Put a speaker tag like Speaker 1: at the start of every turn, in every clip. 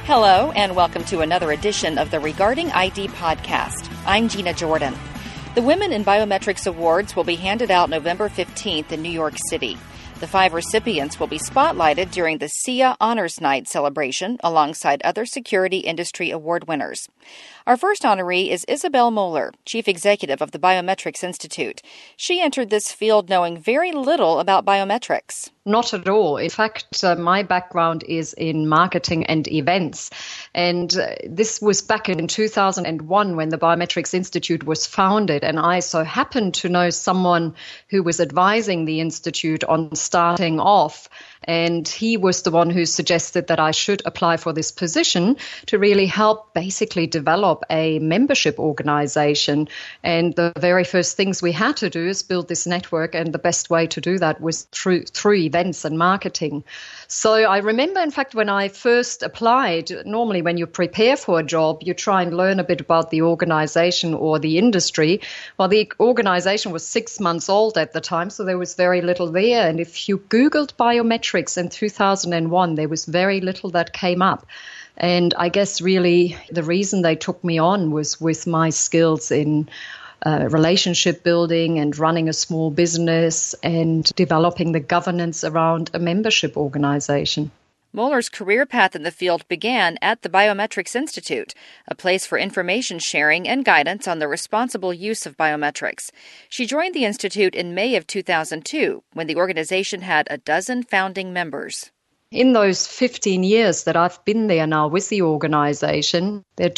Speaker 1: Hello, and welcome to another edition of the Regarding ID podcast. I'm Gina Jordan. The Women in Biometrics Awards will be handed out November 15th in New York City. The 5 recipients will be spotlighted during the SIA Honors Night celebration alongside other security industry award winners. Our first honoree is Isabel Moeller, Chief Executive of the Biometrics Institute. She entered this field knowing very little about biometrics.
Speaker 2: Not at all. In fact, my background is in marketing and events. And this was back in 2001 when the Biometrics Institute was founded. And I so happened to know someone who was advising the Institute on starting off. And he was the one who suggested that I should apply for this position to really help basically develop a membership organization. And the very first things we had to do is build this network. And the best way to do that was through events and marketing. So I remember, in fact, when I first applied, normally when you prepare for a job, you try and learn a bit about the organization or the industry. Well, the organization was 6 months old at the time, so there was very little there. And if you Googled biometrics in 2001, there was very little that came up. And I guess really the reason they took me on was with my skills in relationship building and running a small business and developing the governance around a membership organization.
Speaker 1: Moeller's career path in the field began at the Biometrics Institute, a place for information sharing and guidance on the responsible use of biometrics. She joined the Institute in May of 2002, when the organization had a dozen founding members.
Speaker 2: In those 15 years that I've been there now with the organization, there are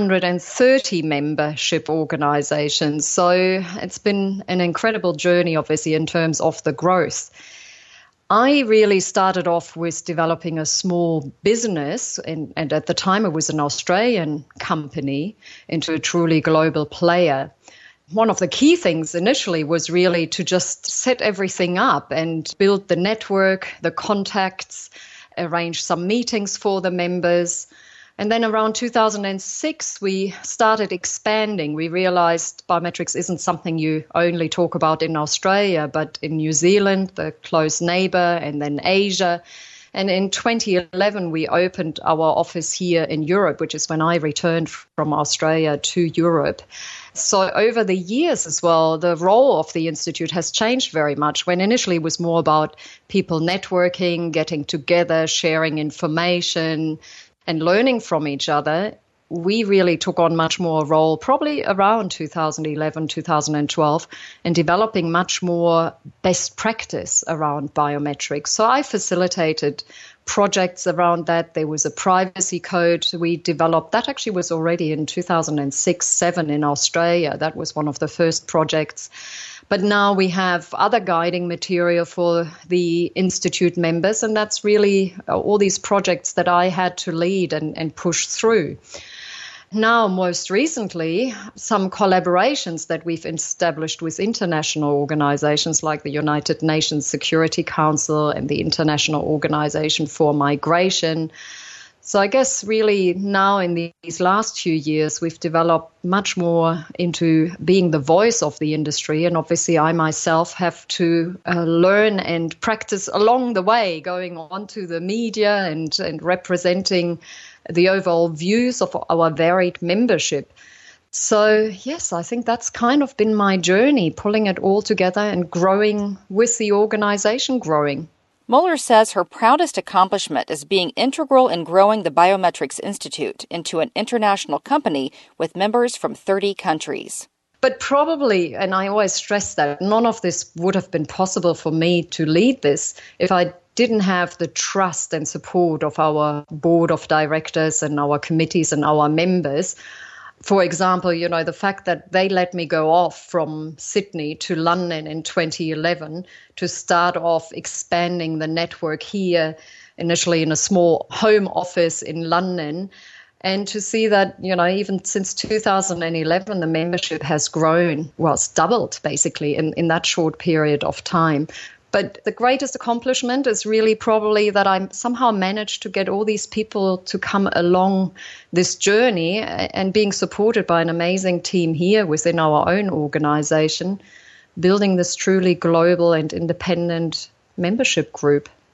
Speaker 2: 230 membership organizations. So it's been an incredible journey, obviously, in terms of the growth. I really started off with developing a small business, and at the time it was an Australian company, into a truly global player. One of the key things initially was really to just set everything up and build the network, the contacts, arrange some meetings for the members. And then around 2006, we started expanding. We realized biometrics isn't something you only talk about in Australia, but in New Zealand, the close neighbor, and then Asia. And in 2011, we opened our office here in Europe, which is when I returned from Australia to Europe. So over the years as well, the role of the Institute has changed very much. When initially it was more about people networking, getting together, sharing information, and learning from each other, we really took on much more role probably around 2011, 2012, and developing much more best practice around biometrics. So I facilitated projects around that. There was a privacy code we developed. That actually was already in 2006-07 in Australia. That was one of the first projects. But now we have other guiding material for the Institute members, and that's really all these projects that I had to lead and push through. Now, most recently, some collaborations that we've established with international organizations like the United Nations Security Council and the International Organization for Migration. So I guess really now in these last few years, we've developed much more into being the voice of the industry. And obviously I myself have to learn and practice along the way, going on to the media and representing the overall views of our varied membership. So yes, I think that's kind of been my journey, pulling it all together and growing with the organization growing.
Speaker 1: Moeller says her proudest accomplishment is being integral in growing the Biometrics Institute into an international company with members from 30 countries.
Speaker 2: But probably, and I always stress that, none of this would have been possible for me to lead this if I didn't have the trust and support of our board of directors and our committees and our members. For example, the fact that they let me go off from Sydney to London in 2011 to start off expanding the network here, initially in a small home office in London, and to see that, even since 2011, the membership has grown, it's doubled basically in that short period of time. But the greatest accomplishment is really probably that I somehow managed to get all these people to come along this journey and being supported by an amazing team here within our own organization, building this truly global and independent membership group.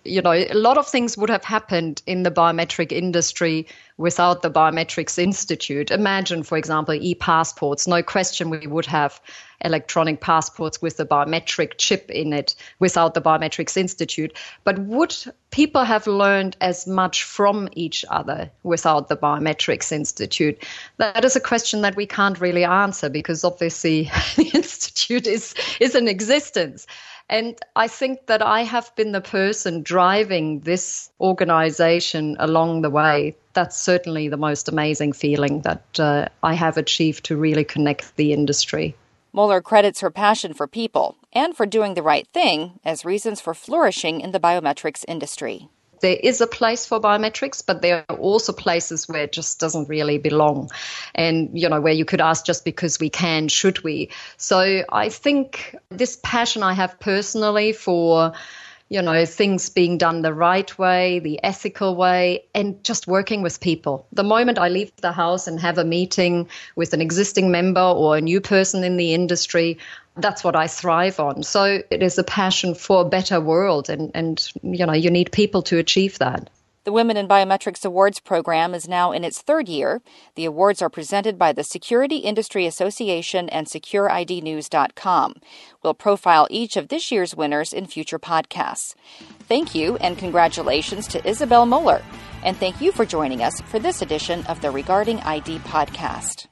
Speaker 2: a lot of things would have happened in the biometric industry without the Biometrics Institute. Imagine, for example, e-passports. No question we would have electronic passports with the biometric chip in it without the Biometrics Institute. But would people have learned as much from each other without the Biometrics Institute? That is a question that we can't really answer, because obviously the Institute is in existence. And I think that I have been the person driving this organization along the way. That's certainly the most amazing feeling that I have achieved to really connect the industry.
Speaker 1: Moeller credits her passion for people and for doing the right thing as reasons for flourishing in the biometrics industry.
Speaker 2: There is a place for biometrics, but there are also places where it just doesn't really belong. And, where you could ask, just because we can, should we? So I think this passion I have personally for, things being done the right way, the ethical way, and just working with people. The moment I leave the house and have a meeting with an existing member or a new person in the industry, that's what I thrive on. So it is a passion for a better world, and you need people to achieve that.
Speaker 1: The Women in Biometrics Awards program is now in its third year. The awards are presented by the Security Industry Association and SecureIDnews.com. We'll profile each of this year's winners in future podcasts. Thank you and congratulations to Isabel Moeller. And thank you for joining us for this edition of the Regarding ID podcast.